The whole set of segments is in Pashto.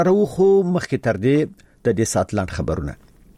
راوخو مخکې تر دې د دې سات لاند خبرونه.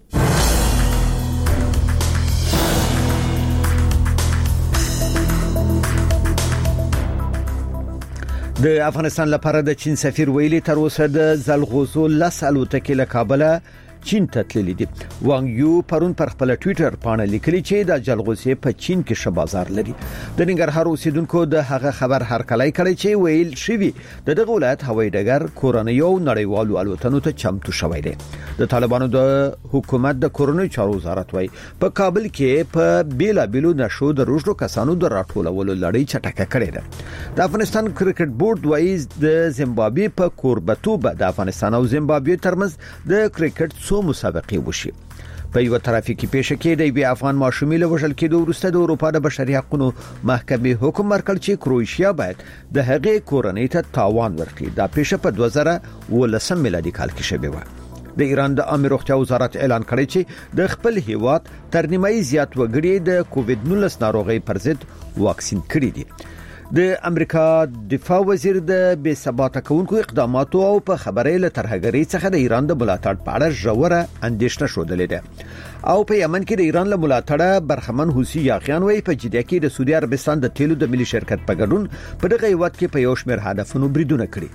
د افغانستان لپاره د چین سفیر ویلي تر اوسه د زلغوزو لس الوتکې له کابل چین ته تللي دي. وانګ یو پرون پر خپل ټوئیټر باندې لیکلي چې د جلغوزي په چین کې ښه بازار لري. د ننګرهار اوسیدونکو د هغه خبر هرکلی کړی چې ویل شوی د دغه ولایت هوایي ډګر کورنۍ او نړیوالو الوتنو ته چمتو شوی دی. د طالبانو د حکومت د کورنۍ چارو وزارت وایي په کابل کې په بیلابیلو نشو د روزلو کسانو د راټولولو لړۍ چټکه کړې ده. د افغانستان کرکټ بورډ وایي د زیمبابوې په کوربتوب د افغانستان او زیمبابوې ترمنځ د کرکټ مسابقه وشي. په یو ترافیکي پیښه کې د یو افغان ماشومې له وژل کېدو وروسته د اروپا د بشري حقوقو محکمې حکم ورکړ چې کروشیا باید د هغې کورنۍ ته تاوان ورکړي. دا پیښه په 2019 میلادي کال کې شوې و. د ایران د عامه روغتیا وزارت اعلان کړی چې د خپل هیواد تر نیمایي زیات وګړي د کووډ-19 ناروغي پر ضد واکسین کړي دي. د امریکا دفاع وزیر د بې ثباته کونکو اقداماتو او په خبرې له ترهګرۍ څخه د ایران د ملاتړ په اړه ژوره اندېښنه ښودلې ده. او په یمن کې د ایران له ملاتړه برخمن حوثي یاغیان وایي په جده کې د سعودي عربستان د تیلو د ملي شرکت په ګډون په دغه هیواد کې په یو شمېر هدفونو بریدونه کړي.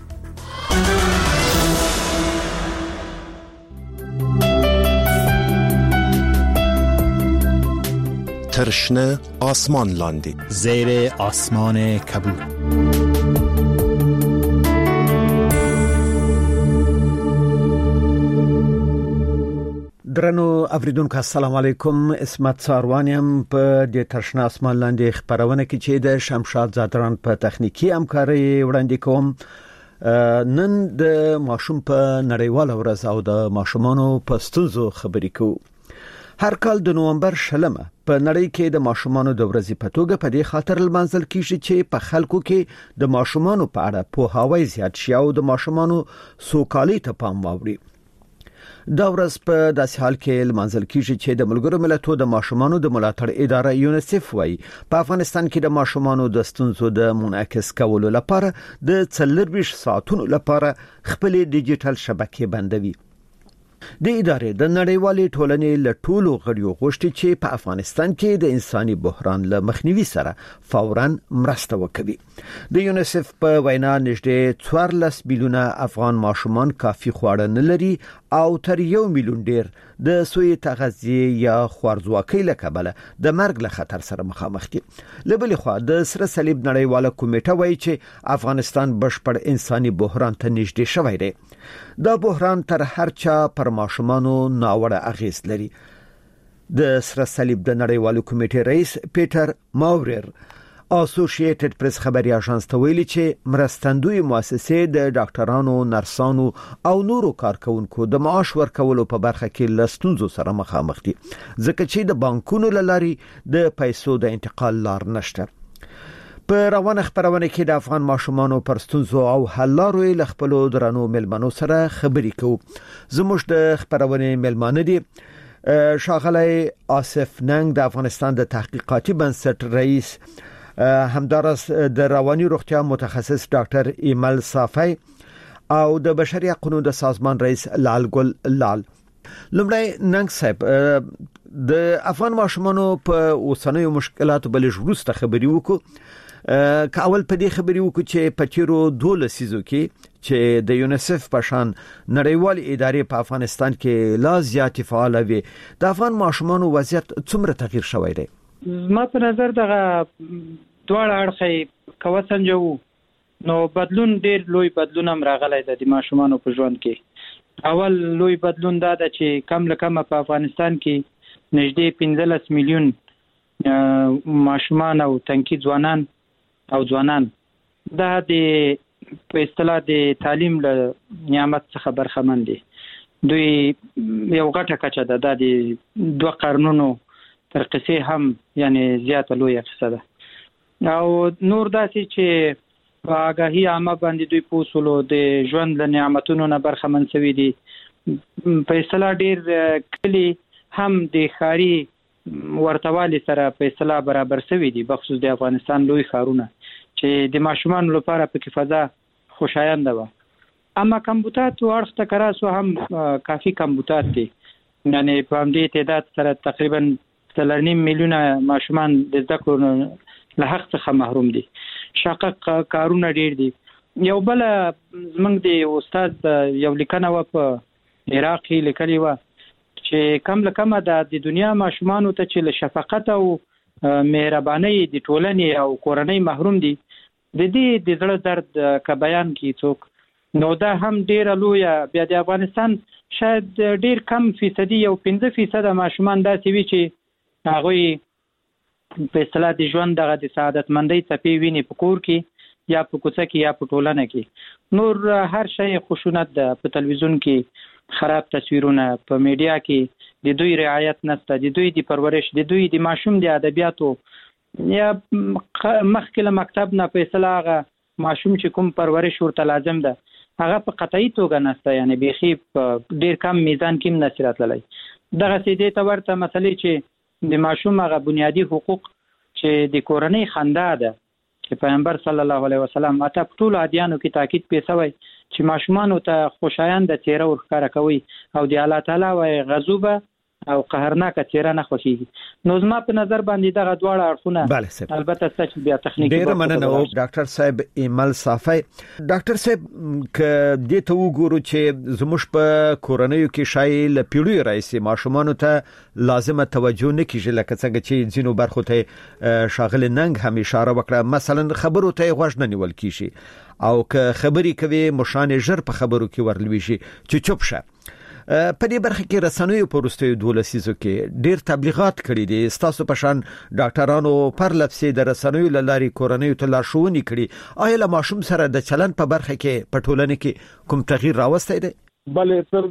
ترشنه آسمان لاندی زیر آسمان کبود. درنو اوریدونکو السلام علیکم. اسمت ساروانیم په د ترشنه آسمان لاندې خبرونه کې چې د شمشاد زادران په تخنیکی همکاري وړاندې کوم. نن د ماشوم په نړیواله ورځ او د ماشومانو په ستونزو خبرې کوو. هر کال د نومبر 20 په نړۍ کې د ماشومانو د ورځې په توګه په دې خاطر لمانځل کیږي چې په خلکو کې د ماشومانو په اړه پوهاوی زیات شي او د ماشومانو سوکالۍ ته پام واوړي. دا ورځ په داسې حال کې لمانځل کیږي چې د ملګرو ملتونو د ماشومانو د ملاتړ اداره یونیسف وايي په افغانستان کې د ماشومانو د ستونزو د منعکس کولو لپاره د 24 ساعتونو لپاره خپل ډیجیټل شبکې بندوي. د ادارې د نړیوالې ټولنې له ټولو غړیو غوښتي چې په افغانستان کې د انساني بحران له مخنیوي سره فوراً مرسته وکړي. د یونیسف په وینا نږدې 14 میلیونه افغان ماشومان کافي خواړه نه لري او تر 1 میلیون ډیر د سوی تغذیه یا خوارځواکۍ له کبله د مرګ له خطر سره مخامخ دي. لبل خو د سره صلیب نړیواله کمیټه وایي چې افغانستان بشپړ انساني بحران ته نږدې شوی دی. دا بحران تر هر چا پر ماشومانو ناوړه اغیز لري. د سره صلیب د نړیوالو کمیټې رئیس پیټر ماورر اسوسییټډ پریس خبري اژانس ته ویلي چې مرستندوی مؤسسې د ډاکټرانو، نرسانو او نورو کارکونکو د معاش ورکولو په برخه کې لستونزو سره مخامخ دي ځکه چې د بانکونو لاري د پیسو د انتقال لار نشته. په روانه خبرونه کې د افغان ماشومانو پر ستونزو او حل لارو له خپل درنو ملمنو سره خبرې کوو. زموږ د خبرونه ملمانه دي شاغلی آصف ننګ د افغانستان د تحقیقاتي بنسټ رئیس، همدارس د رواني روغتیا متخصص ډاکټر ایمل صافی او د بشري حقوقو د سازمان رئیس لال ګل لال. لمړی ننګ صاحب د افغان ماشومانو په اوسنیو مشکلاتو بلې وروسته خبرې وکړو. کاول په دې خبرې وکړو چې په تیرو 12 سیزو کې چې د یونیسف په شان نړیوال ادارې په افغانستان کې لا زیات فعال وي، د افغان ماشومانو وضعیت څومره تغییر شوی دی؟ ما په نظر دغه دواړه اړخې کوسنجو نو بدلون ډیر لوی بدلون هم راغلی دی د ماشومانو په ژوند کې. اول لوی بدلون دا ده چې کم لکم په افغانستان کې نږدې 15 میلیون ماشومان او تنکي ځوانان دا د په اصطلاح د تعلیم له نعمت څخه برخمن دي. دوی یو غټه کچه ده د 2 قرنونو تر قصې هم یعنی زیاته لویه قصه ده. او نور داسې چې په آګاهي عامه باندې دوی په اصولو د ژوند له نعمتونو نه برخمن شوي دي. په اصطلاح ډیر کلی هم د ښاري ورتوالي سره په اصطلاح برابر شوي دي، بخصوص د افغانستان لوی ښارونه چې د ماشومانو لپاره پکې فضا خوشاینده وه. اما کمبوتات ورخ ته کراسو هم کافي کمبوتات دي، یعنی په دې تعداد سره تقریبا 3.5 میلیونه ماشومان د زده کړو له حق څخه محروم دي. شاقق کارونه ډیر دي. یو بل زمنګ دی استاد یو لیکنه و په عراق کې لیکلی و چې کم له کمه د دنیا ماشومان ته چې له شفقت او مهرباني د ټولنې او کورنۍ محروم دي، د دې د زړه درد ک بیان کی څوک نو دا هم ډیر لوی. بیا د افغانستان شاید ډیر کم فیصدي یو 5% ماشومان داسې وي چې هغه په اصطلاح د ژوند دغه د سعادتمندۍ څپې ویني په کور کې یا په کوڅه کې یا په ټولنه کې. نور هر شی خشونت ده، په تلویزیون کې خراب تصویرونه، په میډیا کې د دوی رعایت نشته، د دوی د پرورش، د دوی د ماشوم د ادبیاتو یا مخکې له مکتب نه په اصطلاح هغه ماشوم چې کوم پرورش ورته لازم ده هغه په قطعي توګه نشته، یعنی بیخي ډیر کم میزان کې نصرت للی. دغه سیدې ته ورته مسلې چې د ماشوم هغه بنیادی حقوق چې د کورنۍ خندا ده چې پیغمبر صلی الله علیه وسلم اته ټول ادیانو کې تاکید پیښوي چې ماشومان ته خوشایند چهره ورښکاره کوي او د الله تعالی وای غضوبه او قهرناکه چهره نه خوښیږي. نو زما په نظر باندې دغه دواړه اړخونه البته ستاسو بیا تخنیکی ډیر مننه ډاکټر صاحب ایمل صافی. ډاکټر صاحب ک دې ته وګورو چې زموږ په کورنیو کې شایل پیړوي رئیسي ماشومان ته لازمه توجه نه کیږي، لکه څنګه چې ځینو برخو ته شاغل ننګ هم اشاره وکړه، مثلا خبرو ته غوږ نه نیول کیږي او که خبري کوي مشان ژر په خبرو کې ورلويږي چې چوپ شه. په دې برخه کې رسنیو په وروستیو 2 لسیزو کې ډیر تبلیغات کړي دي، تاسو په شان ډاکټرانو پر لپسې د رسنیو لاري کورنیو ته لارښوونې کړي. آیا له ماشوم سره د چلن په برخه کې په ټولنه کې کوم تغییر راوستی دی؟ بلې تر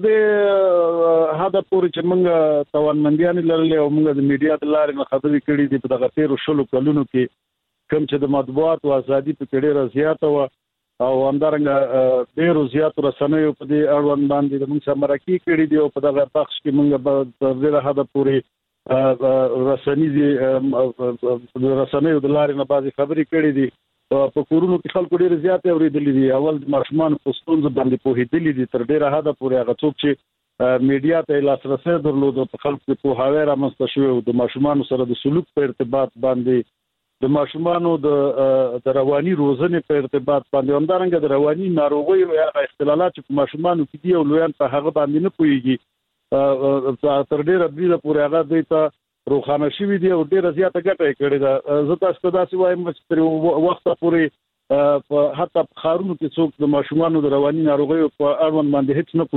دې حد پورې چې موږ توانمندیان لرلې او موږ د میډیا د لارې نه خبرې کړې دي په دغه 13 کلونو کې کوم چې د مطبوعات او ازادي په ډېره زیاته و او همدارنګه ډېر زیات رسنیو په دې اړوند باندې د موږ سره مرکه کړې دي او په دغه بخش کې موږ تر دې حد پورې رسنیو د لارې نه بعضي خبرې کړې دي. په کورونو کې خلکو ډېر زیات اوریدلې دي، اول د ماشومان په ستونزو باندې پوهېدلې دي، تر ډېره حد پورې هغه څوک چې میډیا ته لاسرسي درلود په خلکو په هاوی رامنځته شوی او د ماشومان سره د سلوک په ارتباط باندې، د ماشومانو د رواني روزنې په ارتباط باندې، همدارنګه د رواني ناروغیو یا اختلالات چې په ماشومانو کې دي او لویان په هغه باندې نه پوهیږي، تر ډېره بریده پورې هغه دوی ته روښانه شوي دي او ډېره زیاته ګټه یې کړې ده. زه تاسو ته داسې وایم چې تر وخته پورې حتی په ښارونو کې څوک د ماشومانو د رواني ناروغیو په اړوند باندې هیڅ نه